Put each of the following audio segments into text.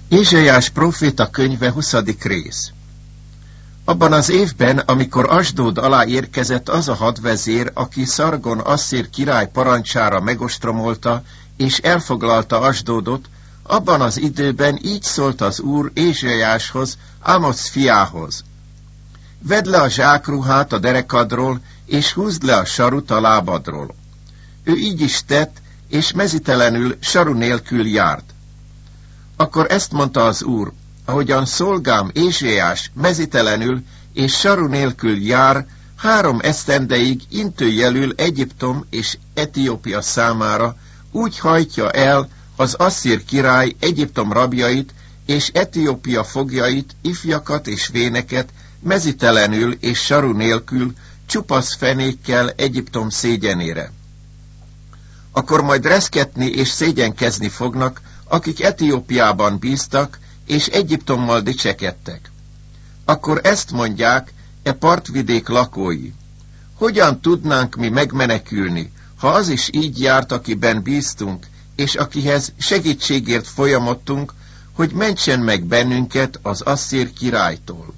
Ézsaiás próféta könyve 20. rész. Abban az évben, amikor Asdód alá érkezett az a hadvezér, aki Szargon asszír király parancsára megostromolta és elfoglalta Asdódot, abban az időben így szólt az Úr Ézsaiáshoz, Ámoc fiához. Vedd le a zsákruhát a derekadról, és húzd le a sarut a lábadról. Ő így is tett, és mezitelenül saru nélkül járt. Akkor ezt mondta az Úr, ahogyan szolgám Ézsaiás mezitelenül és saru nélkül jár, 3 esztendeig intőjelül Egyiptom és Etiópia számára, úgy hajtja el az asszír király Egyiptom rabjait és Etiópia foglyait, ifjakat és véneket, mezitelenül és saru nélkül, csupasz fenékkel Egyiptom szégyenére. Akkor majd reszketni és szégyenkezni fognak, akik Etiópiában bíztak, és Egyiptommal dicsekedtek. Akkor ezt mondják e partvidék lakói. Hogyan tudnánk mi megmenekülni, ha az is így járt, akiben bíztunk, és akihez segítségért folyamodtunk, hogy mentsen meg bennünket az asszír királytól.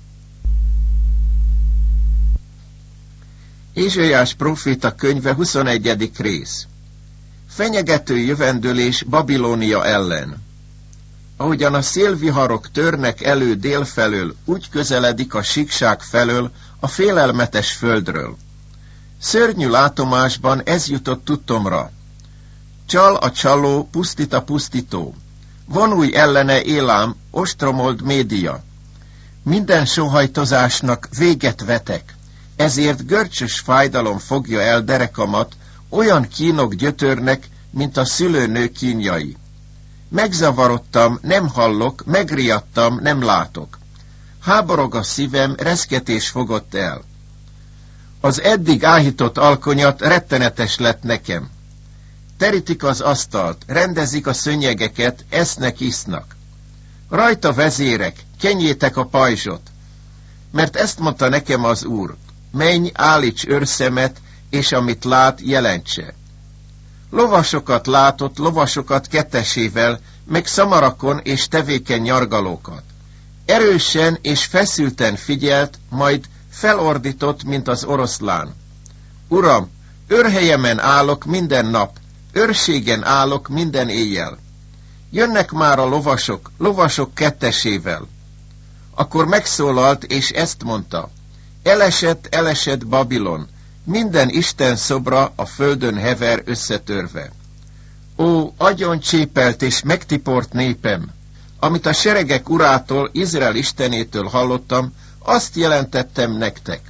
Ézsaiás próféta könyve 21. rész. Fenyegető jövendőlés Babilónia ellen. Ahogyan a szélviharok törnek elő délfelől, úgy közeledik a síkság felől, a félelmetes földről. Szörnyű látomásban ez jutott tudtomra. Csal a csaló, pusztít a pusztító. Vonulj ellene Élám, ostromold Média. Minden sóhajtozásnak véget vetek, ezért görcsös fájdalom fogja el derekamat, olyan kínok gyötörnek, mint a szülőnő kínjai. Megzavarodtam, nem hallok, megriadtam, nem látok. Háborog a szívem, reszketés fogott el. Az eddig áhított alkonyat rettenetes lett nekem. Terítik az asztalt, rendezik a szőnyegeket, esznek, isznak. Rajta vezérek, kenjétek a pajzsot. Mert ezt mondta nekem az Úr, menj, állíts őrszemet, és amit lát, jelentse. Lovasokat látott, lovasokat kettesével, meg szamarakon és tevékeny nyargalókat. Erősen és feszülten figyelt, majd felordított, mint az oroszlán. Uram, őrhelyemen állok minden nap, őrségen állok minden éjjel. Jönnek már a lovasok kettesével. Akkor megszólalt, és ezt mondta, elesett Babilon, minden Isten szobra a földön hever összetörve. Ó, agyoncsépelt és megtiport népem! Amit a seregek urától, Izrael istenétől hallottam, azt jelentettem nektek.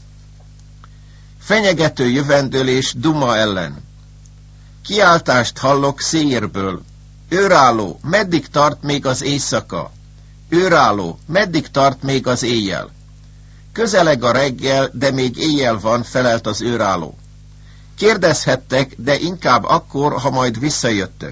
Fenyegető jövendőlés Duma ellen. Kiáltást hallok Széirből. Őrálló, meddig tart még az éjszaka? Őrálló, meddig tart még az éjjel? Közeleg a reggel, de még éjjel van, felelt az őrálló. Kérdezhettek, de inkább akkor, ha majd visszajöttök.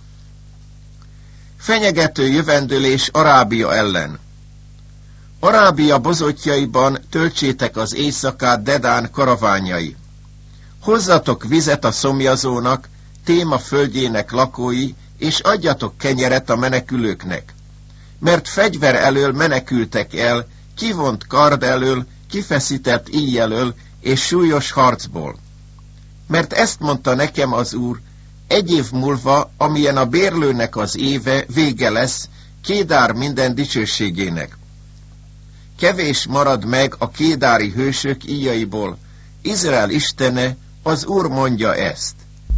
Fenyegető jövendőlés Arábia ellen. Arábia bozotjaiban töltsétek az éjszakát Dedán karaványai. Hozzatok vizet a szomjazónak, Téma földjének lakói, és adjatok kenyeret a menekülőknek. Mert fegyver elől menekültek el, kivont kard elől, kifeszített íj elől, és súlyos harcból. Mert ezt mondta nekem az Úr, 1 év múlva, amilyen a bérlőnek az éve, vége lesz, Kédár minden dicsőségének. Kevés marad meg a kédári hősök íjaiból, Izrael istene, az Úr mondja ezt.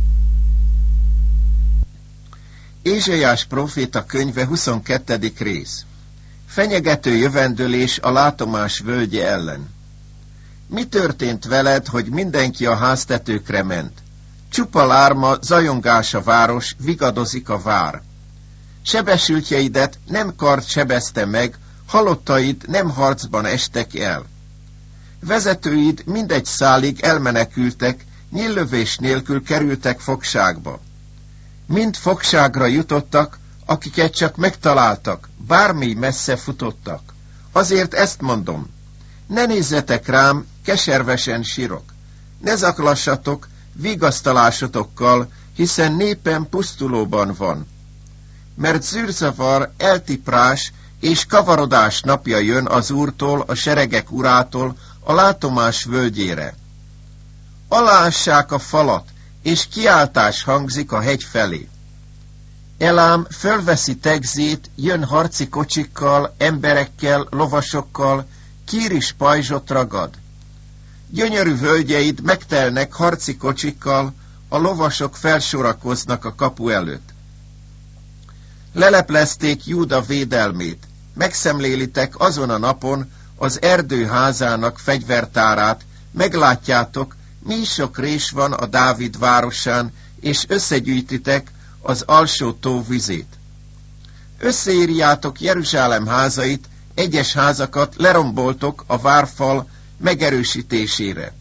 Ézsaiás próféta könyve 22. rész. Fenyegető jövendőlés a látomás völgye ellen. Mi történt veled, hogy mindenki a háztetőkre ment? Csupa lárma, zajongás a város, vigadozik a vár. Sebesültjeidet nem kard sebezte meg, halottaid nem harcban estek el. Vezetőid mindegy szálig elmenekültek, nyíllövés nélkül kerültek fogságba. Mind fogságra jutottak, akiket csak megtaláltak, bármi messze futottak. Azért ezt mondom, ne nézzetek rám, keservesen sírok. Ne zaklassatok, vigasztalásotokkal, hiszen népem pusztulóban van. mert zűrzavar, eltiprás és kavarodás napja jön az Úrtól, a seregek Urától, a látomás völgyére. Aláássák a falat, és kiáltás hangzik a hegy felé. Elám fölveszi tegzét, jön harci kocsikkal, emberekkel, lovasokkal, Kír is pajzsot ragad. Gyönyörű völgyeid megtelnek harci kocsikkal, a lovasok felsorakoznak a kapu előtt. Leleplezték Júda védelmét, megszemlélitek azon a napon az erdő házának fegyvertárát, meglátjátok, mi sok rés van a Dávid városán, és összegyűjtitek az alsó tó vizét. Összeírjátok Jeruzsálem házait, egyes házakat leromboltok a várfal megerősítésére.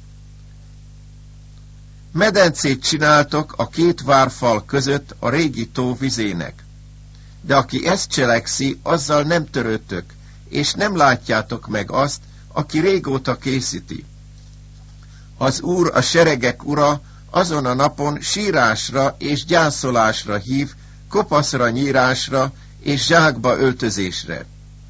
Medencét csináltok a két várfal között a régi tó vizének. De aki ezt cselekszi, azzal nem törődtök, és nem látjátok meg azt, aki régóta készíti. Az Úr, a seregek Ura, azon a napon sírásra és gyászolásra hív, kopaszra nyírásra és zsákba öltözésre.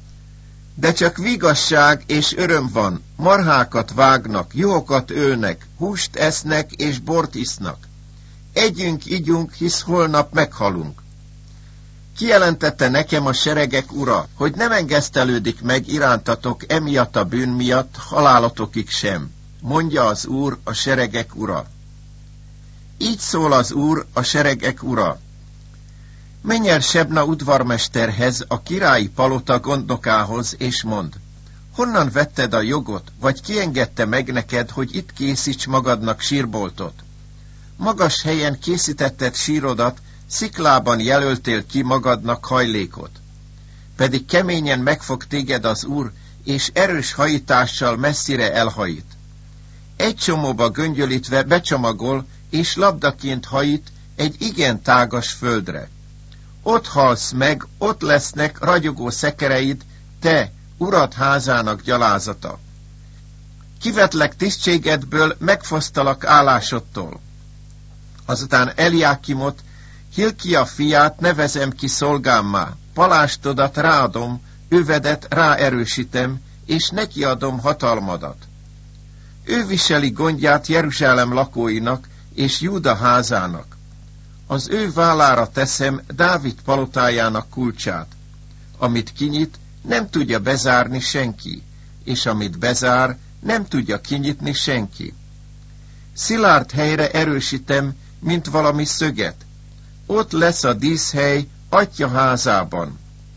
De csak vigasság és öröm van, marhákat vágnak, juhokat ölnek, húst esznek és bort isznak. Együnk, igyunk, hisz holnap meghalunk. Kijelentette nekem a seregek Ura, hogy nem engesztelődik meg irántatok emiatt a bűn miatt halálatokig sem, mondja az Úr, a seregek Ura. Így szól az Úr, a seregek Ura. Menj el Sebna udvarmesterhez, a királyi palota gondnokához, és mondd, honnan vetted a jogot, vagy ki engedte meg neked, hogy itt készíts magadnak sírboltot? Magas helyen készítetted sírodat, sziklában jelöltél ki magadnak hajlékot. Pedig keményen megfog téged az Úr, és erős hajítással messzire elhajít. Egy csomóba göngyölítve becsomagol, és labdaként hajít egy igen tágas földre. Ott halsz meg, ott lesznek ragyogó szekereid, te, Urad házának gyalázata. Kivetlek tisztségedből, megfosztalak állásodtól. Azután Eliákimot, Hilkia fiát nevezem ki szolgámmá, palástodat ráadom, övedet ráerősítem, és nekiadom hatalmadat. Ő viseli gondját Jeruzsálem lakóinak és Júda házának. Az ő vállára teszem Dávid palotájának kulcsát. Amit kinyit, nem tudja bezárni senki, és amit bezár, nem tudja kinyitni senki. Szilárd helyre erősítem, mint valami szöget. Ott lesz a díszhely atya házában.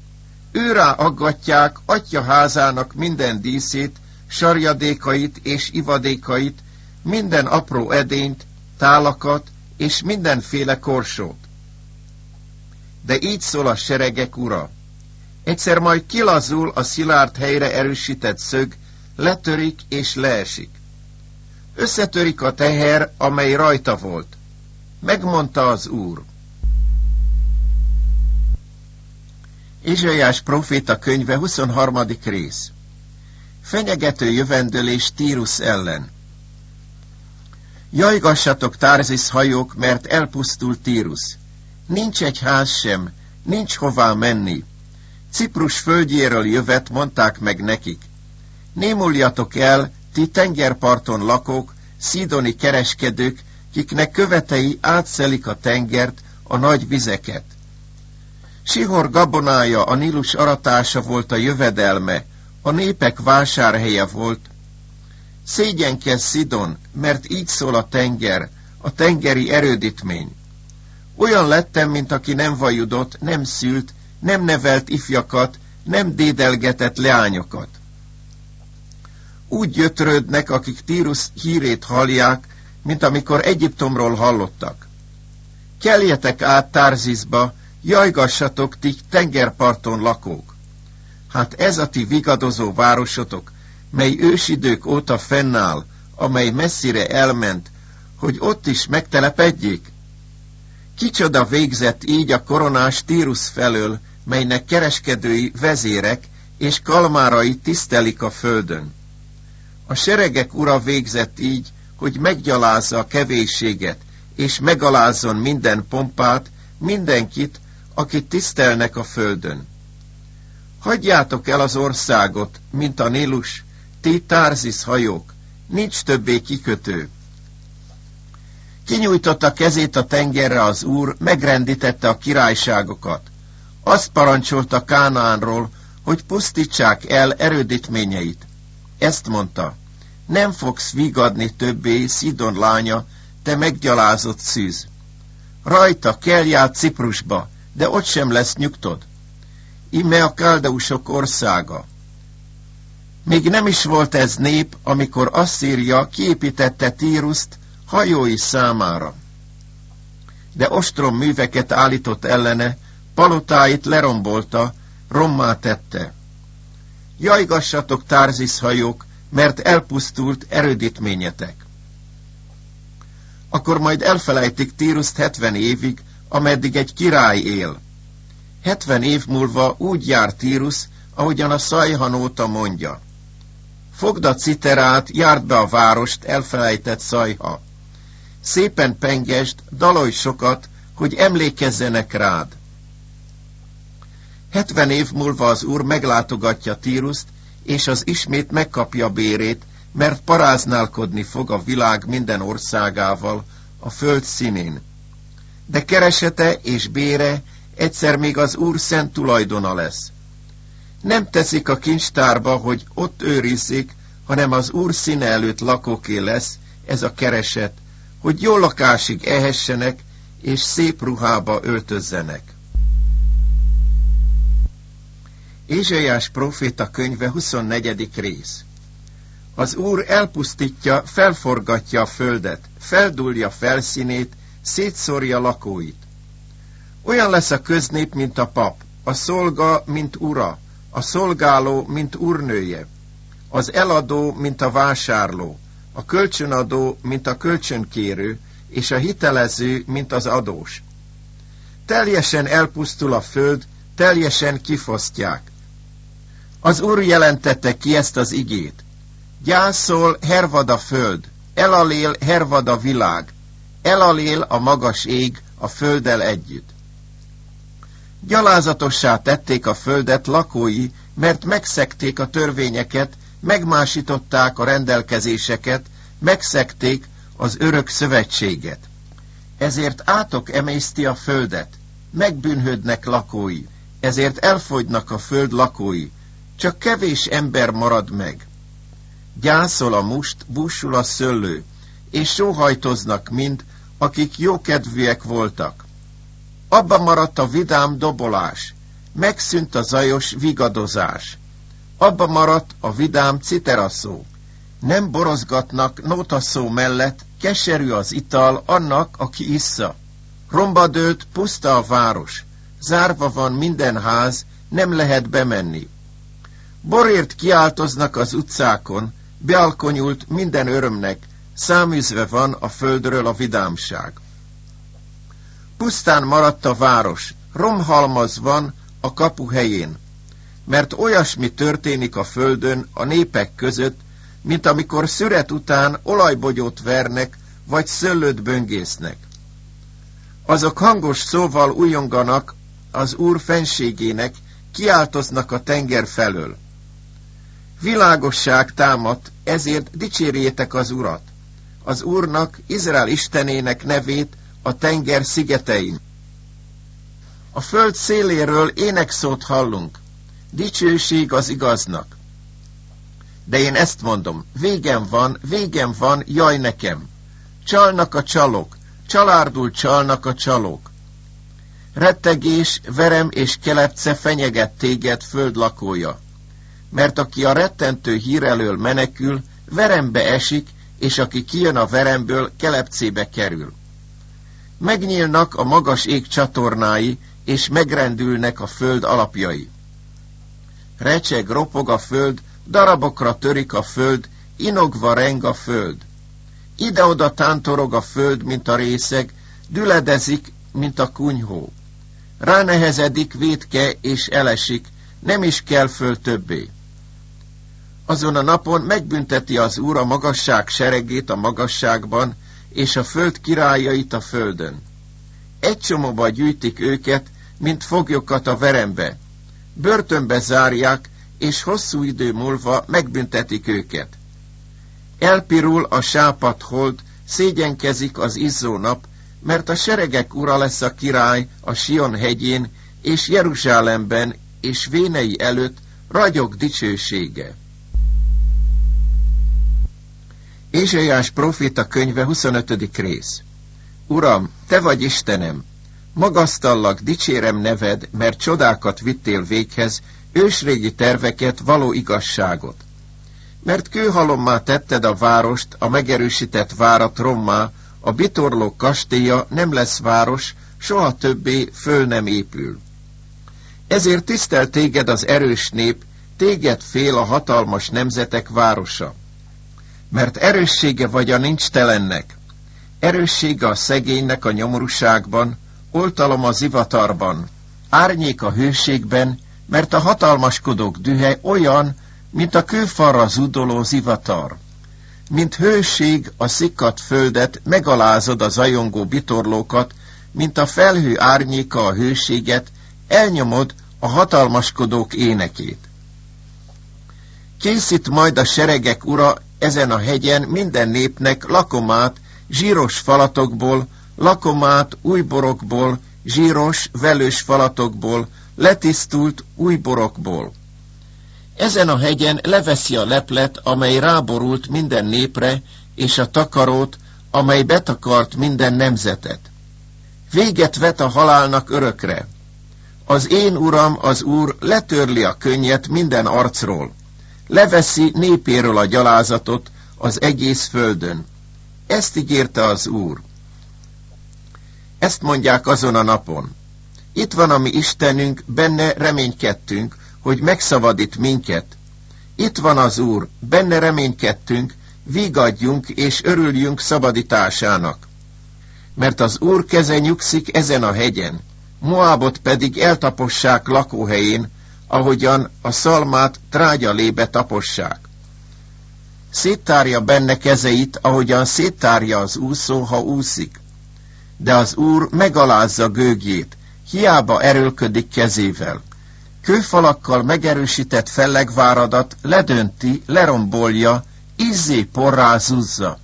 Őrá aggatják atya házának minden díszét, sarjadékait és ivadékait, minden apró edényt, tálakat és mindenféle korsót. De így szól a seregek Ura. Egyszer majd kilazul a szilárd helyre erősített szög, letörik és leesik. Összetörik a teher, amely rajta volt. Megmondta az Úr. Ézsaiás próféta könyve 23. rész. Fenyegető jövendőlés Tírus ellen. Jajgassatok, Tárzis hajók, mert elpusztult Tírus. Nincs egy ház sem, nincs hová menni. Ciprus földjéről jövet, mondták meg nekik. Némuljatok el, ti tengerparton lakók, szídoni kereskedők, kiknek követei átszelik a tengert, a nagy vizeket. Sihor gabonája, a Nílus aratása volt a jövedelme, a népek vásárhelye volt. Szégyenkezz Szidon, mert így szól a tenger, a tengeri erődítmény. Olyan lettem, mint aki nem vajudott, nem szült, nem nevelt ifjakat, nem dédelgetett leányokat. Úgy gyötrődnek, akik Tírus hírét hallják, mint amikor Egyiptomról hallottak. Keljetek át Tárzisba, jajgassatok, ti tengerparton lakók. Hát ez a ti vigadozó városotok, mely ősidők óta fennáll, amely messzire elment, hogy ott is megtelepedjék? Kicsoda végzett így a koronás Tírus felől, melynek kereskedői vezérek és kalmárai tisztelik a földön. A seregek Ura végzett így, hogy meggyalázza a kevésséget, és megalázzon minden pompát, mindenkit, akit tisztelnek a földön. Hagyjátok el az országot, mint a Nílus, ti Tárzis hajók, nincs többé kikötő. Kinyújtotta kezét a tengerre az Úr, megrendítette a királyságokat. Azt parancsolta Kánaánról, hogy pusztítsák el erődítményeit. Ezt mondta, nem fogsz vigadni többé, Szidon lánya, te meggyalázott szűz. Rajta kelj át Ciprusba, de ott sem lesz nyugtod. Íme a káldeusok országa. Még nem is volt ez nép, amikor Asszíria kiépítette Tíruszt hajói számára. De ostrom műveket állított ellene, palotáit lerombolta, rommá tette. Jajgassatok, Tárzis hajók, mert elpusztult erődítményetek. Akkor majd elfelejtik Tíruszt 70 évig, ameddig egy király él. 70 év múlva úgy jár Tírus, ahogyan a Szajhanóta mondja. Fogd a citerát, járd be a várost, elfelejtett Szajha. Szépen pengesd, dalolj sokat, hogy emlékezzenek rád. 70 év múlva az Úr meglátogatja Tíruszt, és az ismét megkapja bérét, mert paráználkodni fog a világ minden országával a föld színén. De keresete és bére egyszer még az Úr szent tulajdona lesz. Nem teszik a kincstárba, hogy ott őrizzék, hanem az Úr színe előtt lakóké lesz ez a kereset, hogy jó lakásig ehessenek, és szép ruhába öltözzenek. Ézsaiás próféta könyve 24. rész. Az Úr elpusztítja, felforgatja a földet, feldúlja felszínét, szétszórja lakóit. Olyan lesz a köznép, mint a pap, a szolga, mint ura, a szolgáló, mint úrnője, az eladó, mint a vásárló, a kölcsönadó, mint a kölcsönkérő, és a hitelező, mint az adós. Teljesen elpusztul a föld, teljesen kifosztják. Az Úr jelentette ki ezt az igét. Gyászol, hervad a föld, elalél, hervad a világ, elalél a magas ég a földdel együtt. Gyalázatossá tették a földet lakói, mert megszegték a törvényeket, megmásították a rendelkezéseket, megszegték az örök szövetséget. Ezért átok emészti a földet, megbűnhődnek lakói, ezért elfogynak a föld lakói, csak kevés ember marad meg. Gyászol a must, búsul a szőlő, és sóhajtoznak mind, akik jókedvűek voltak. Abba maradt a vidám dobolás, megszűnt a zajos vigadozás. Abba maradt a vidám citeraszó. Nem borozgatnak nótaszó mellett, keserű az ital annak, aki issza. Romba dőlt, puszta a város, zárva van minden ház, nem lehet bemenni. Borért kiáltoznak az utcákon, bealkonyult minden örömnek, száműzve van a földről a vidámság. Pusztán maradt a város, romhalmaz van a kapu helyén, mert olyasmi történik a földön a népek között, mint amikor szüret után olajbogyót vernek, vagy szőlőt böngésznek. Azok hangos szóval ujjonganak az Úr fenségének, kiáltoznak a tenger felől. Világosság támadt, ezért dicsérjétek az Urat, az Úrnak, Izrael Istenének nevét a tenger szigetein. A föld széléről énekszót hallunk, dicsőség az igaznak. De én ezt mondom, végem van, jaj nekem. Csalnak a csalók, csalárdul csalnak a csalók. Rettegés, verem és kelepce fenyeget téged, föld lakója. Mert aki a rettentő hír elől menekül, verembe esik, és aki kijön a veremből, kelepcébe kerül. Megnyílnak a magas ég csatornái, és megrendülnek a föld alapjai. Recseg, ropog a föld, darabokra törik a föld, inogva reng a föld. Ide-oda tántorog a föld, mint a részeg, düledezik, mint a kunyhó. Ránehezedik vétke és elesik, nem is kell föl többé. Azon a napon megbünteti az Úr a magasság seregét a magasságban, és a föld királyait a földön. Egy csomóba gyűjtik őket, mint foglyokat a verembe. Börtönbe zárják, és hosszú idő múlva megbüntetik őket. Elpirul a sápadt hold, szégyenkezik az izzó nap, mert a seregek ura lesz a király a Sion hegyén, és Jeruzsálemben, és vénei előtt ragyog dicsősége. Ézsaiás próféta könyve 25. rész. Uram, te vagy Istenem, magasztallak, dicsérem neved, mert csodákat vittél véghez, ősrégi terveket, való igazságot. Mert kőhalommá tetted a várost, a megerősített várat rommá, a bitorlók kastélya nem lesz város, soha többé föl nem épül. Ezért tisztel téged az erős nép, téged fél a hatalmas nemzetek városa. Mert erőssége vagy a nincstelennek, erőssége a szegénynek a nyomorúságban, oltalom a zivatarban, árnyék a hőségben, mert a hatalmaskodók dühe olyan, mint a kőfalra zúdoló zivatar. Mint hőség a szikkadt földet, megalázod a zajongó bitorlókat, mint a felhő árnyéka a hőséget, elnyomod a hatalmaskodók énekét. Készít majd a seregek ura ezen a hegyen minden népnek lakomát, zsíros falatokból, lakomát új borokból, zsíros, velős falatokból, letisztult új borokból. Ezen a hegyen leveszi a leplet, amely ráborult minden népre, és a takarót, amely betakart minden nemzetet. Véget vet a halálnak örökre. Az én uram, az Úr letörli a könnyet minden arcról. Leveszi népéről a gyalázatot az egész földön. Ezt ígérte az Úr. Ezt mondják azon a napon. Itt van a mi Istenünk, benne reménykedtünk, hogy megszabadít minket. Itt van az Úr, benne reménykedtünk, vigadjunk és örüljünk szabadításának. Mert az Úr keze nyugszik ezen a hegyen, Moábot pedig eltapossák lakóhelyén, ahogyan a szalmát trágyalébe tapossák. Széttárja benne kezeit, ahogyan széttárja az úszó, ha úszik. De az Úr megalázza gőgjét, hiába erőlködik kezével. Kőfalakkal megerősített fellegváradat ledönti, lerombolja, izzé porrá zuzza.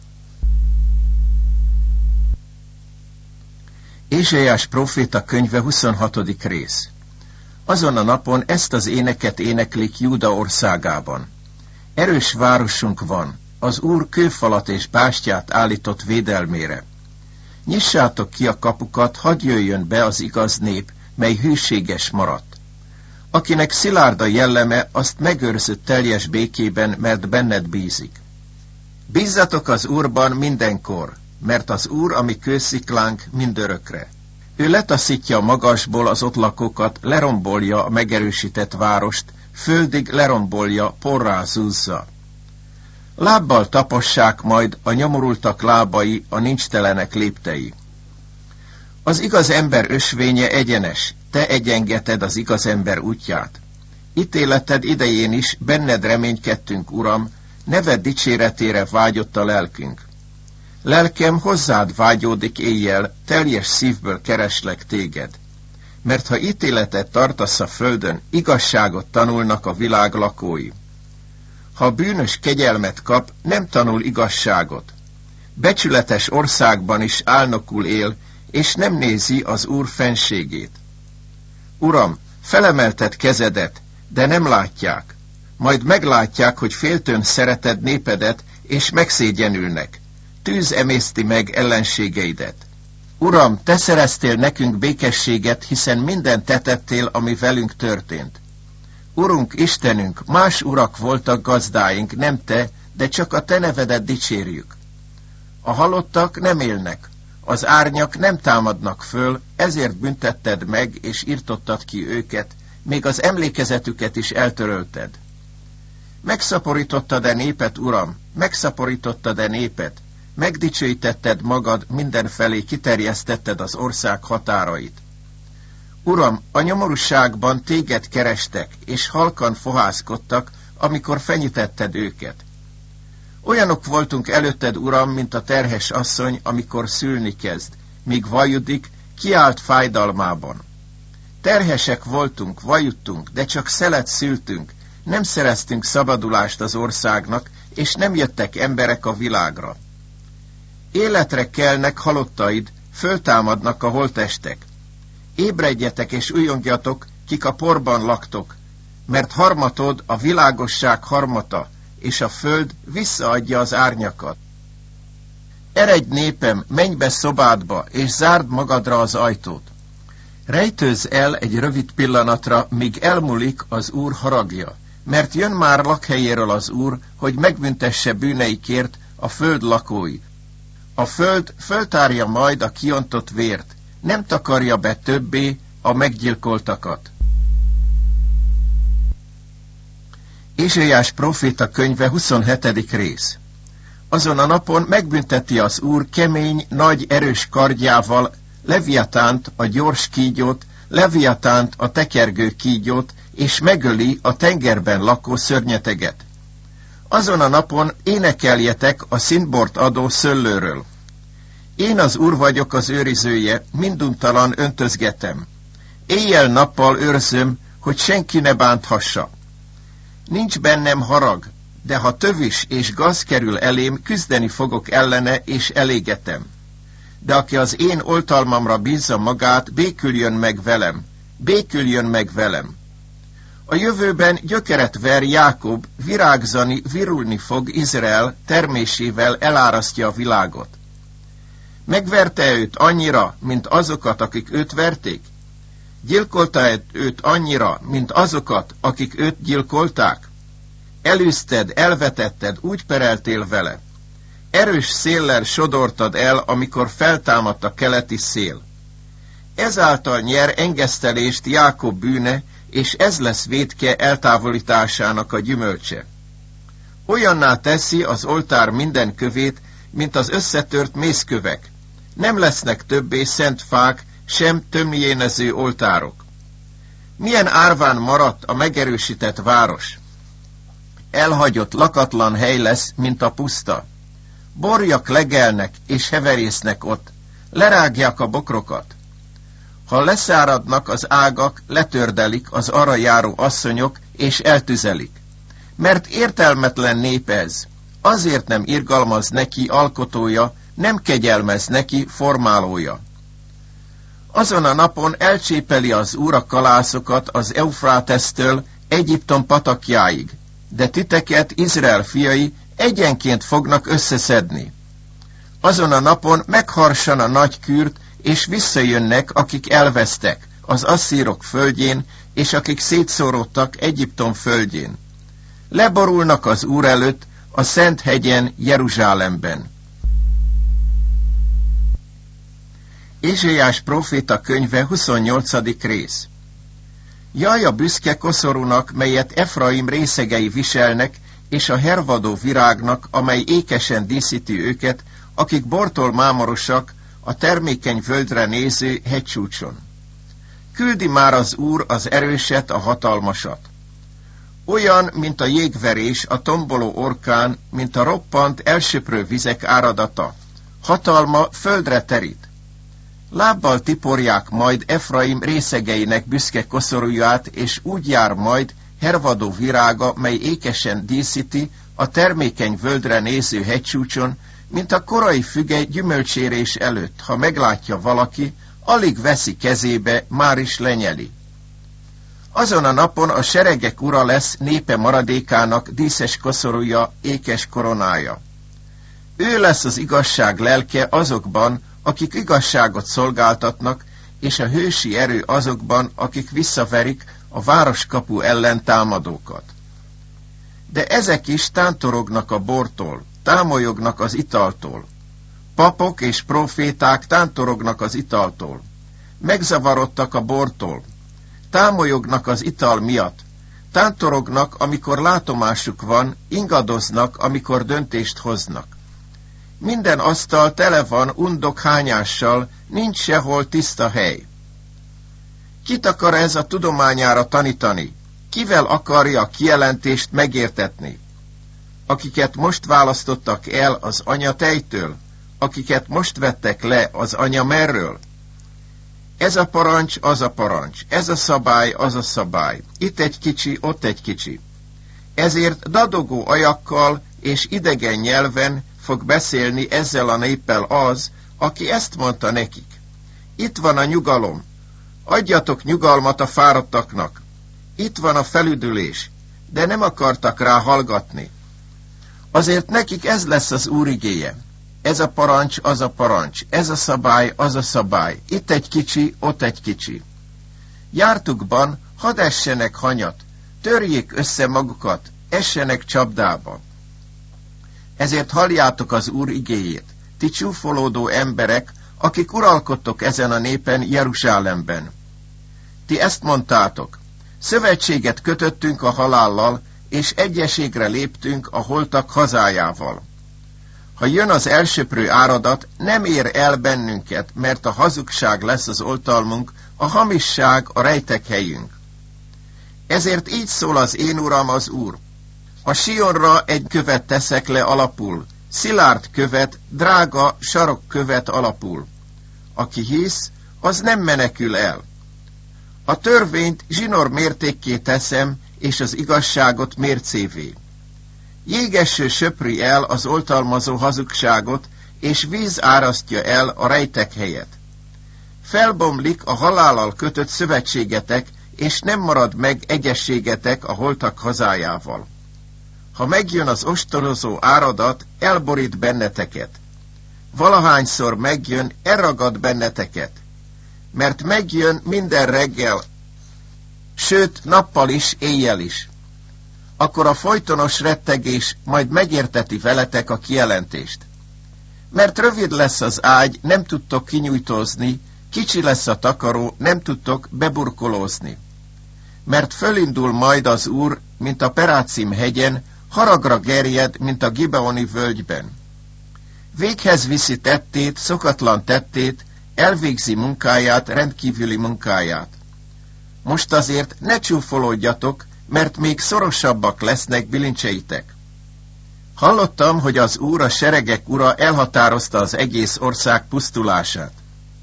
Ézsaiás próféta könyve 26. rész. Azon a napon ezt az éneket éneklik Júda országában. Erős városunk van, az Úr kőfalat és bástyát állított védelmére. Nyissátok ki a kapukat, hadd jöjjön be az igaz nép, mely hűséges maradt. Akinek szilárd a jelleme, azt megőrzött teljes békében, mert benned bízik. Bízzatok az Úrban mindenkor, mert az Úr, ami kősziklánk, mindörökre. Ő letaszítja a magasból az ott lakókat, lerombolja a megerősített várost, földig lerombolja, porrá zúzza. Lábbal tapossák majd a nyomorultak lábai, a nincstelenek léptei. Az igaz ember ösvénye egyenes, te egyengeted az igaz ember útját. Ítéleted idején is benned reménykedtünk, Uram, neved dicséretére vágyott a lelkünk. Lelkem hozzád vágyódik éjjel, teljes szívből kereslek téged. Mert ha ítéletet tartasz a földön, igazságot tanulnak a világ lakói. Ha bűnös kegyelmet kap, nem tanul igazságot. Becsületes országban is álnokul él, és nem nézi az Úr fenségét. Uram, felemelted kezedet, de nem látják. Majd meglátják, hogy féltőn szereted népedet, és megszégyenülnek. Tűz emészti meg ellenségeidet. Uram, te szereztél nekünk békességet, hiszen mindent te tettél, ami velünk történt. Urunk, Istenünk, más urak voltak gazdáink, nem te, de csak a te nevedet dicsérjük. A halottak nem élnek, az árnyak nem támadnak föl, ezért büntetted meg, és irtottad ki őket, még az emlékezetüket is eltörölted. Megszaporítottad-e népet, Uram, megszaporítottad-e népet, megdicsőítetted magad, mindenfelé kiterjesztetted az ország határait. Uram, a nyomorúságban téged kerestek, és halkan fohászkodtak, amikor fenyítetted őket. Olyanok voltunk előtted, Uram, mint a terhes asszony, amikor szülni kezd, míg vajudik, kiált fájdalmában. Terhesek voltunk, vajudtunk, de csak szelet szültünk, nem szereztünk szabadulást az országnak, és nem jöttek emberek a világra. Életre kelnek halottaid, föltámadnak a holttestek. Ébredjetek és újongjatok, kik a porban laktok, mert harmatod a világosság harmata, és a föld visszaadja az árnyakat. Eredj népem, menj be szobádba, és zárd magadra az ajtót. Rejtőzz el egy rövid pillanatra, míg elmúlik az Úr haragja, mert jön már lakhelyéről az Úr, hogy megbüntesse bűneikért a föld lakóit. A föld föltárja majd a kiontott vért, nem takarja be többé a meggyilkoltakat. Ézsaiás próféta könyve 27. rész. Azon a napon megbünteti az Úr kemény, nagy, erős kardjával Leviatánt, a gyors kígyót, Leviatánt, a tekergő kígyót, és megöli a tengerben lakó szörnyeteget. Azon a napon énekeljetek a színbort adó szöllőről. Én az Úr vagyok az őrizője, minduntalan öntözgetem. Éjjel-nappal őrzöm, hogy senki ne bánthassa. Nincs bennem harag, de ha tövis és gaz kerül elém, küzdeni fogok ellene, és elégetem. De aki az én oltalmamra bízza magát, béküljön meg velem, béküljön meg velem. A jövőben gyökeret ver Jákob, virágzani, virulni fog Izrael, termésével elárasztja a világot. Megverte őt annyira, mint azokat, akik őt verték? Gyilkolta őt annyira, mint azokat, akik őt gyilkolták? Elűzted, elvetetted, úgy pereltél vele. Erős széllel sodortad el, amikor feltámadt a keleti szél. Ezáltal nyer engesztelést Jákob bűne, és ez lesz vétke eltávolításának a gyümölcse. Olyanná teszi az oltár minden kövét, mint az összetört mészkövek. Nem lesznek többé szent fák, sem tömjénező oltárok. Milyen árván maradt a megerősített város? Elhagyott, lakatlan hely lesz, mint a puszta. Borjak legelnek és heverésznek ott, lerágják a bokrokat. Ha leszáradnak az ágak, letördelik az arra járó asszonyok, és eltüzelik. Mert értelmetlen nép ez, azért nem irgalmaz neki alkotója, nem kegyelmez neki formálója. Azon a napon elcsépeli az Úr a kalászokat az Eufrátesztől Egyiptom patakjáig, de titeket, Izrael fiai, egyenként fognak összeszedni. Azon a napon megharsan a nagy kürt, és visszajönnek, akik elvesztek az asszírok földjén, és akik szétszóródtak Egyiptom földjén. Leborulnak az Úr előtt, a Szent hegyen, Jeruzsálemben. Ézsaiás próféta könyve 28. rész. Jaj a büszke koszorúnak, melyet Efraim részegei viselnek, és a hervadó virágnak, amely ékesen díszíti őket, akik bortól mámorosak, a termékeny földre néző hegycsúcson. Küldi már az Úr az erőset, a hatalmasat. Olyan, mint a jégverés a tomboló orkán, mint a roppant, elsöprő vizek áradata. Hatalma földre terít. Lábbal tiporják majd Efraim részegeinek büszke koszorúját, és úgy jár majd hervadó virága, mely ékesen díszíti a termékeny völdre néző hegycsúcson, mint a korai füge gyümölcsérés előtt, ha meglátja valaki, alig veszi kezébe, már is lenyeli. Azon a napon a seregek ura lesz népe maradékának díszes koszorúja, ékes koronája. Ő lesz az igazság lelke azokban, akik igazságot szolgáltatnak, és a hősi erő azokban, akik visszaverik a városkapu ellen támadókat. De ezek is tántorognak a bortól, támolyognak az italtól. Papok és proféták tántorognak az italtól. Megzavarodtak a bortól. Támolyognak az ital miatt. Tántorognak, amikor látomásuk van, ingadoznak, amikor döntést hoznak. Minden asztal tele van undok hányással, nincs sehol tiszta hely. Kit akar ez a tudományára tanítani? Kivel akarja a kijelentést megértetni? Akiket most választottak el az anya tejtől? Akiket most vettek le az anya merről? Ez a parancs, az a parancs, ez a szabály, az a szabály, itt egy kicsi, ott egy kicsi. Ezért dadogó ajakkal és idegen nyelven fog beszélni ezzel a néppel az, aki ezt mondta nekik. Itt van a nyugalom, adjatok nyugalmat a fáradtaknak. Itt van a felüdülés, de nem akartak rá hallgatni. Azért nekik ez lesz az Úr igéje. Ez a parancs, az a parancs, ez a szabály, az a szabály, itt egy kicsi, ott egy kicsi. Jártukban hadd essenek hanyat, törjék össze magukat, essenek csapdába. Ezért halljátok az Úr igéjét, ti csúfolódó emberek, akik uralkodtok ezen a népen Jeruzsálemben. Ti ezt mondtátok, szövetséget kötöttünk a halállal, és egyeségre léptünk a holtak hazájával. Ha jön az elsöprő áradat, nem ér el bennünket, mert a hazugság lesz az oltalmunk, a hamisság a rejtekhelyünk. Ezért így szól az én Uram az Úr. A Sionra egy követ teszek le alapul, szilárd követ, drága sarokkövet alapul. Aki hisz, az nem menekül el. A törvényt zsinór mértékké teszem, és az igazságot mércévé. Jégeső söpri el az oltalmazó hazugságot, és víz árasztja el a rejtekhelyet. Felbomlik a halállal kötött szövetségetek, és nem marad meg egyességetek a holtak hazájával. Ha megjön az ostorozó áradat, elborít benneteket. Valahányszor megjön, elragad benneteket. Mert megjön minden reggel, sőt nappal is, éjjel is. Akkor a folytonos rettegés majd megérteti veletek a kijelentést. Mert rövid lesz az ágy, nem tudtok kinyújtózni, kicsi lesz a takaró, nem tudtok beburkolózni. Mert fölindul majd az Úr, mint a Perácim hegyen, haragra gerjed, mint a Gibeoni völgyben. Véghez viszi tettét, szokatlan tettét, elvégzi munkáját, rendkívüli munkáját. Most azért ne csúfolódjatok, mert még szorosabbak lesznek bilincseitek. Hallottam, hogy az Úr, a seregek ura elhatározta az egész ország pusztulását.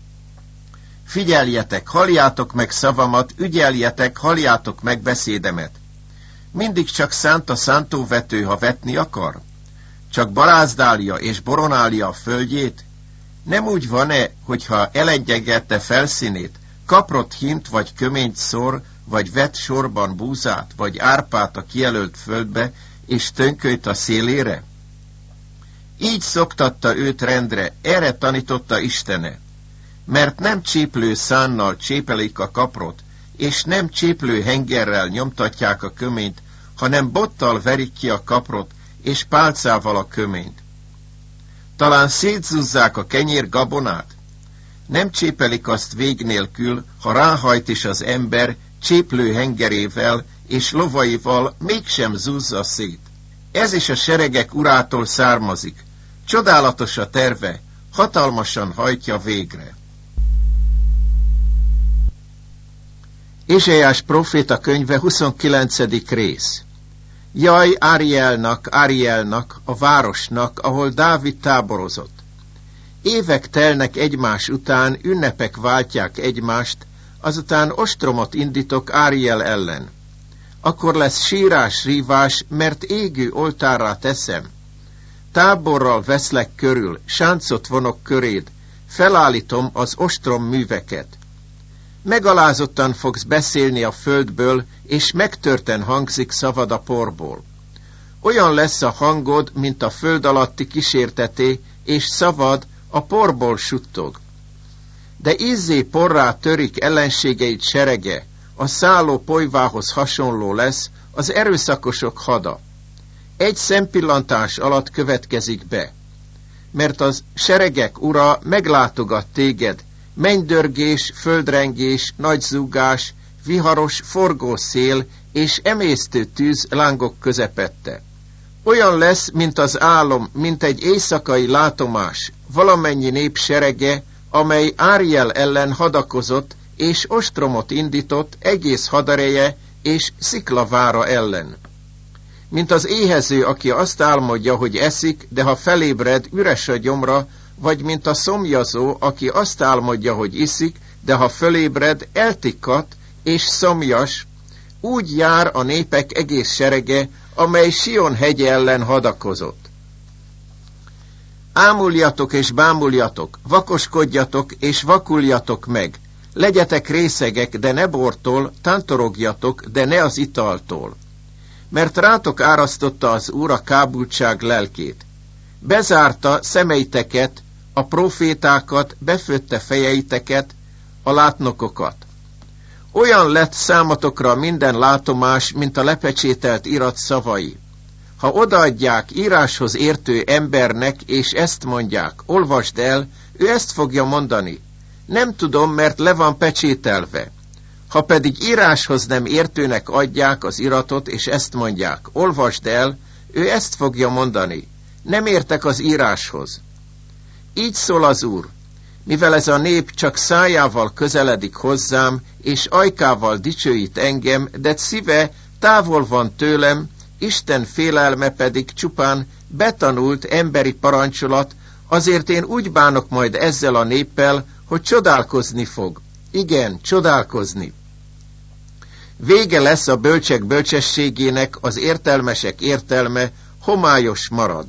Figyeljetek, halljátok meg szavamat, ügyeljetek, halljátok meg beszédemet. Mindig csak szánt a szántóvető, ha vetni akar? Csak barázdálja és boronálja a földjét? Nem úgy van-e, hogyha elengyegette felszínét, kaprott hint vagy köményt szór, vagy vet sorban búzát, vagy árpát a kijelölt földbe, és tönkölyt a szélére? Így szoktatta őt rendre, erre tanította Istene. Mert nem cséplő szánnal csépelik a kaprot, és nem cséplő hengerrel nyomtatják a köményt, hanem bottal verik ki a kaprot, és pálcával a köményt. Talán szétzúzzák a kenyér gabonát? Nem csépelik azt vég nélkül, ha ráhajt is az ember cséplő hengerével és lovaival, mégsem zúzza szét. Ez is a seregek urától származik. Csodálatos a terve, hatalmasan hajtja végre. Ézsaiás próféta könyve 29. rész. Jaj, Árielnak, a városnak, ahol Dávid táborozott. Évek telnek egymás után, ünnepek váltják egymást, azután ostromot indítok Áriel ellen. Akkor lesz sírás, rívás, mert égő oltárrá teszem. Táborral veszlek körül, sáncot vonok köréd, felállítom az ostrom műveket. Megalázottan fogsz beszélni a földből, és megtörten hangzik szavad a porból. Olyan lesz a hangod, mint a föld alatti kísérteté, és szavad a porból suttog. De ízzé porrá törik ellenségeid serege, a szálló polyvához hasonló lesz az erőszakosok hada. Egy szempillantás alatt következik be, mert az seregek ura meglátogat téged, mennydörgés, földrengés, nagy zúgás, viharos, forgó szél és emésztő tűz lángok közepette. Olyan lesz, mint az álom, mint egy éjszakai látomás, valamennyi nép serege, amely Áriel ellen hadakozott, és ostromot indított egész hadareje és Sziklavára ellen. Mint az éhező, aki azt álmodja, hogy eszik, de ha felébred, üres a gyomra, vagy mint a szomjazó, aki azt álmodja, hogy iszik, de ha fölébred, eltikkat és szomjas, úgy jár a népek egész serege, amely Sion hegye ellen hadakozott. Ámuljatok és bámuljatok, vakoskodjatok és vakuljatok meg, legyetek részegek, de ne bortól, tántorogjatok, de ne az italtól. Mert rátok árasztotta az Úr a kábultság lelkét. Bezárta szemeiteket, a profétákat, befötte fejeiteket, a látnokokat. Olyan lett számatokra minden látomás, mint a lepecsételt irat szavai. Ha odaadják íráshoz értő embernek, és ezt mondják, olvasd el, ő ezt fogja mondani. Nem tudom, mert le van pecsételve. Ha pedig íráshoz nem értőnek adják az iratot, és ezt mondják, olvasd el, ő ezt fogja mondani. Nem értek az íráshoz. Így szól az Úr, mivel ez a nép csak szájával közeledik hozzám, és ajkával dicsőít engem, de szíve távol van tőlem, Isten félelme pedig csupán betanult emberi parancsolat, azért én úgy bánok majd ezzel a néppel, hogy csodálkozni fog. Igen, csodálkozni. Vége lesz a bölcsek bölcsességének, az értelmesek értelme homályos marad.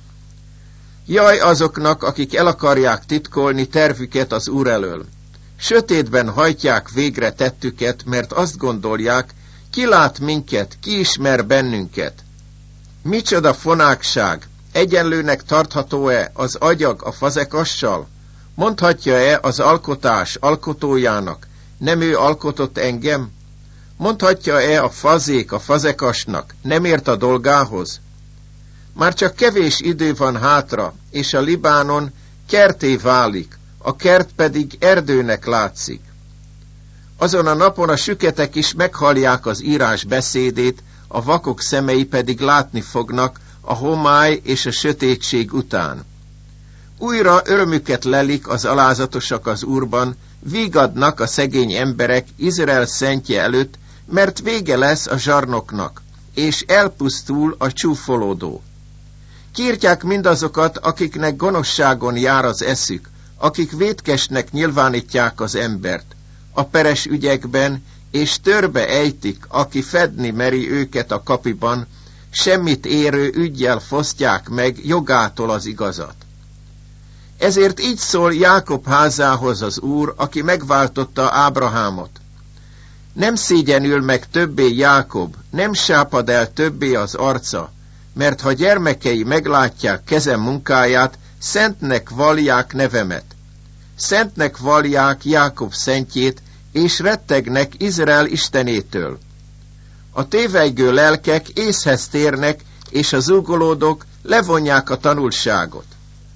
Jaj azoknak, akik el akarják titkolni tervüket az Úr elől. Sötétben hajtják végre tettüket, mert azt gondolják, ki lát minket, ki ismer bennünket. Micsoda fonákság! Egyenlőnek tartható-e az agyag a fazekassal? Mondhatja-e az alkotás alkotójának, nem ő alkotott engem? Mondhatja-e a fazék a fazekasnak, nem ért a dolgához? Már csak kevés idő van hátra, és a Libánon kertté válik, a kert pedig erdőnek látszik. Azon a napon a süketek is meghallják az írás beszédét, a vakok szemei pedig látni fognak a homály és a sötétség után. Újra örömüket lelik az alázatosak az Úrban, vígadnak a szegény emberek Izrael szentje előtt, mert vége lesz a zsarnoknak, és elpusztul a csúfolódó. Kiirtják mindazokat, akiknek gonoszságon jár az eszük, akik vétkesnek nyilvánítják az embert, a peres ügyekben, és törbe ejtik, aki fedni meri őket a kapiban, semmit érő üggyel fosztják meg jogától az igazat. Ezért így szól Jákob házához az Úr, aki megváltotta Ábrahámot. Nem szégyenül meg többé Jákob, nem sápad el többé az arca, mert ha gyermekei meglátják kezem munkáját, szentnek vallják nevemet. Szentnek vallják Jákob szentjét, és rettegnek Izrael istenétől. A tévejgő lelkek észhez térnek, és a zúgolódók levonják a tanulságot.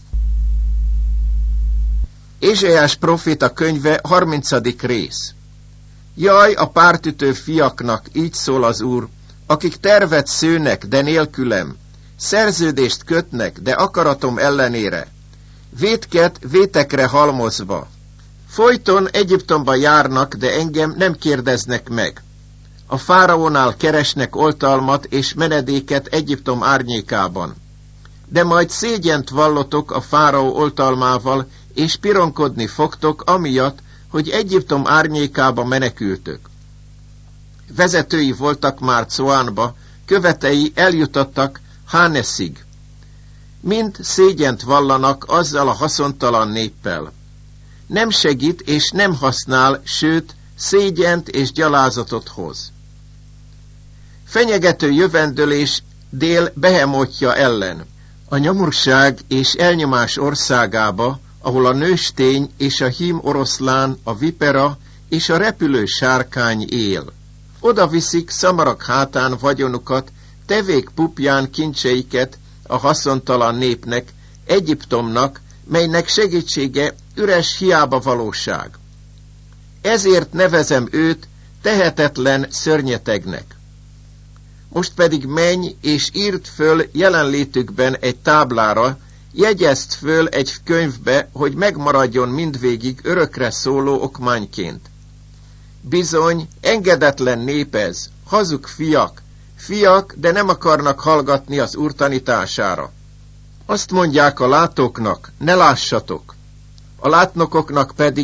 Ézsaiás próféta könyve 30. rész. Jaj, a pártütő fiaknak, így szól az Úr, akik tervet szőnek, de nélkülem, szerződést kötnek, de akaratom ellenére, vétket vétekre halmozva. Folyton Egyiptomba járnak, de engem nem kérdeznek meg. A fáraónál keresnek oltalmat és menedéket Egyiptom árnyékában. De majd szégyent vallotok a fáraó oltalmával, és pironkodni fogtok amiatt, hogy Egyiptom árnyékába menekültök. Vezetői voltak már Coánba, követei eljutottak Háneszig. Mind szégyent vallanak azzal a haszontalan néppel. Nem segít és nem használ, sőt, szégyent és gyalázatot hoz. Fenyegető jövendőlés dél Behemotja ellen, a nyomorság és elnyomás országába, ahol a nőstény és a hím oroszlán, a vipera és a repülő sárkány él. Oda viszik szamarak hátán vagyonukat, tevék pupján kincseiket a haszontalan népnek, Egyiptomnak, melynek segítsége üres hiába valóság. Ezért nevezem őt tehetetlen szörnyetegnek. Most pedig menj és írd föl jelenlétükben egy táblára, jegyezd föl egy könyvbe, hogy megmaradjon mindvégig örökre szóló okmányként. Bizony, engedetlen nép ez, hazug fiak, de nem akarnak hallgatni az Úr tanítására. Azt mondják a látóknak, ne lássatok, a látnokoknak pedig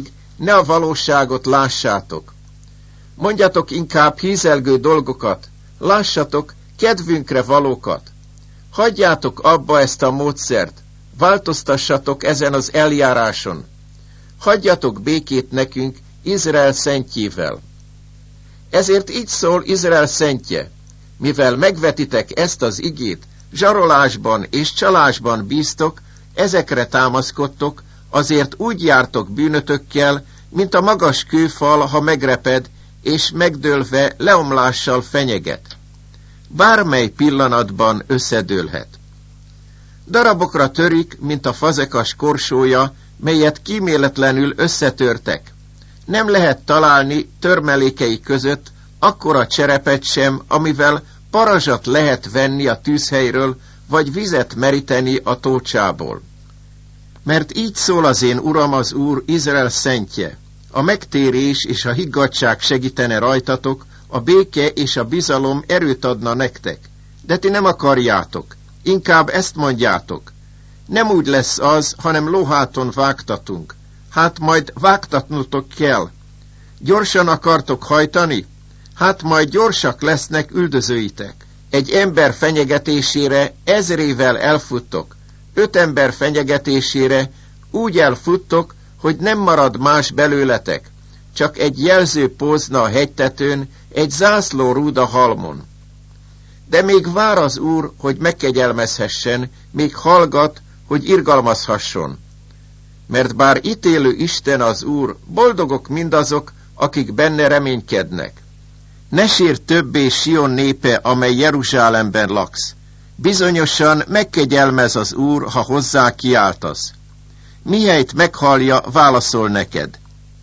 ne a valóságot lássátok. Mondjatok inkább hízelgő dolgokat, lássatok kedvünkre valókat. Hagyjátok abba ezt a módszert, változtassatok ezen az eljáráson. Hagyjatok békét nekünk Izrael szentjével. Ezért így szól Izrael szentje, mivel megvetitek ezt az igét, zsarolásban és csalásban bíztok, ezekre támaszkodtok, azért úgy jártok bűnötökkel, mint a magas kőfal, ha megreped, és megdőlve leomlással fenyeget. Bármely pillanatban összedőlhet. Darabokra törik, mint a fazekas korsója, melyet kíméletlenül összetörtek. Nem lehet találni törmelékei között akkora cserepet sem, amivel parazsat lehet venni a tűzhelyről, vagy vizet meríteni a tócsából. Mert így szól az én Uram, az Úr, Izrael szentje. A megtérés és a higgadtság segítene rajtatok, a béke és a bizalom erőt adna nektek. De ti nem akarjátok. Inkább ezt mondjátok. Nem úgy lesz az, hanem lóháton vágtatunk. Hát majd vágtatnotok kell. Gyorsan akartok hajtani? Hát majd gyorsak lesznek üldözőitek. Egy ember fenyegetésére ezrével elfuttok. 5 ember fenyegetésére úgy elfuttok, hogy nem marad más belőletek. Csak egy jelző pózna a hegytetőn, egy zászlórúd a halmon. De még vár az Úr, hogy megkegyelmezhessen, még hallgat, hogy irgalmazhasson. Mert bár ítélő Isten az Úr, boldogok mindazok, akik benne reménykednek. Ne sírj többé Sion népe, amely Jeruzsálemben laksz. Bizonyosan megkegyelmez az Úr, ha hozzá kiáltasz. Mihelyt meghallja, válaszol neked.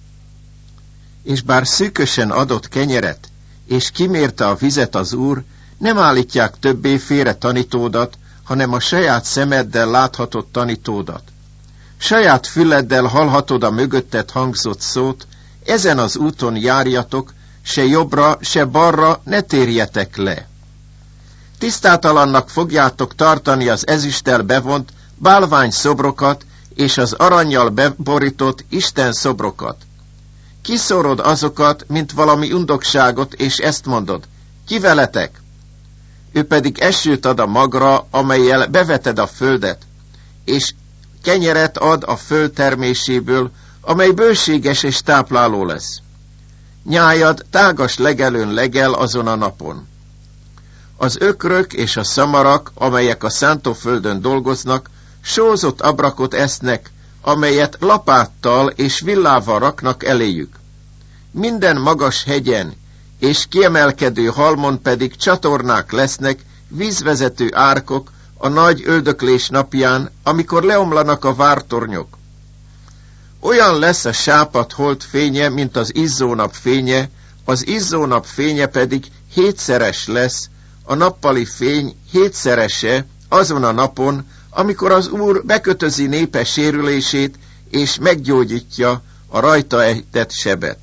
És bár szűkösen adott kenyeret, és kimérte a vizet az Úr, nem állítják többé félre tanítódat, hanem a saját szemeddel láthatod tanítódat. Saját füleddel hallhatod a mögötted hangzott szót, ezen az úton járjatok, se jobbra, se balra ne térjetek le. Tisztátalannak fogjátok tartani az ezüsttel bevont bálvány szobrokat és az arannyal beborított Isten szobrokat. Kiszórod azokat, mint valami undokságot, és ezt mondod, ki veletek? Ő pedig esőt ad a magra, amellyel beveted a földet, és kenyeret ad a föld terméséből, amely bőséges és tápláló lesz. Nyájad tágas legelőn legel azon a napon. Az ökrök és a szamarak, amelyek a szántóföldön dolgoznak, sózott abrakot esznek, amelyet lapáttal és villával raknak eléjük. Minden magas hegyen és kiemelkedő halmon pedig csatornák lesznek, vízvezető árkok a nagy öldöklés napján, amikor leomlanak a vártornyok. Olyan lesz a sápadt hold fénye, mint az izzónap fénye, az izzónap fénye pedig 7-szeres lesz, a nappali fény 7-szerese azon a napon, amikor az Úr bekötözi népe sérülését, és meggyógyítja a rajta ejtett sebet.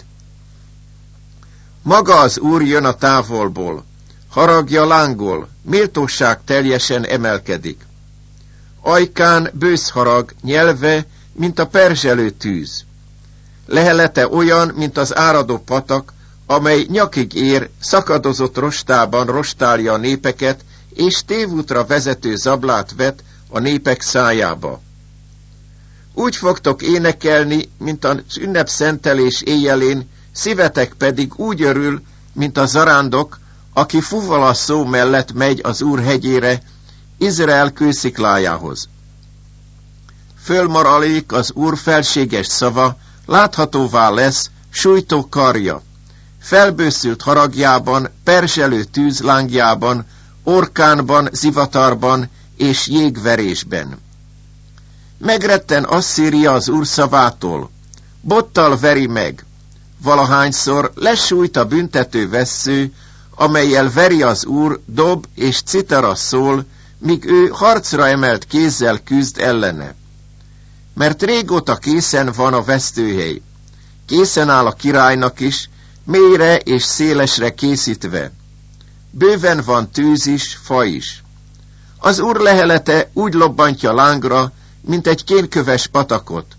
Maga az Úr jön a távolból, haragja lángol, méltóság teljesen emelkedik. Ajkán bőszharag, nyelve, mint a perzselő tűz. Lehelete olyan, mint az áradó patak, amely nyakig ér, szakadozott rostában rostálja a népeket, és tévútra vezető zablát vet a népek szájába. Úgy fogtok énekelni, mint az ünnepszentelés éjjelén, szívetek pedig úgy örül, mint a zarándok, aki fuvala szó mellett megy az Úr hegyére, Izrael kősziklájához. Fölmaralék az Úr felséges szava, láthatóvá lesz sújtó karja. Felbőszült haragjában, perzselő tűz lángjában, orkánban, zivatarban és jégverésben. Megretten Asszíria az Úr szavától, bottal veri meg. Valahányszor lesújt a büntető vessző, amellyel veri az Úr, dob és citara szól, míg ő harcra emelt kézzel küzd ellene. Mert régóta készen van a vesztőhely. Készen áll a királynak is, mélyre és szélesre készítve. Bőven van tűz is, fa is. Az Úr lehelete úgy lobbantja lángra, mint egy kénköves patakot.